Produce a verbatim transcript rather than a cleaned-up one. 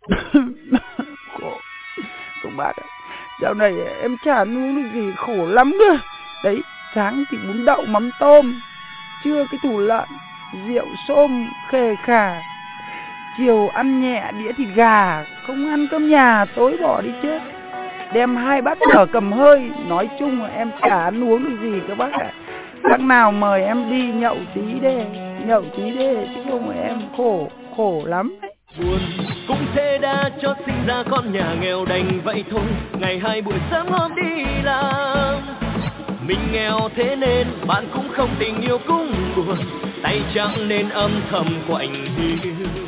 Khổ. Không bác ạ, dạo này em chả nuống được gì, khổ lắm cơ. Đấy, sáng thì bún đậu mắm tôm, trưa cái thù lợn, rượu xôm khề khà, chiều ăn nhẹ đĩa thịt gà, không ăn cơm nhà, tối bỏ đi chết. Đem hai bát phở cầm hơi, nói chung là em chả ăn uống được gì các bác ạ. Bác nào mời em đi nhậu tí đê, nhậu tí đê, chứ không phải em khổ, khổ lắm đấy. Buồn cũng thế đã cho sinh ra con nhà nghèo đành vậy thôi. Ngày hai buổi sớm hôm đi làm, mình nghèo thế nên bạn cũng không tình yêu cũng buồn, tay trắng nên âm thầm quạnh hiu.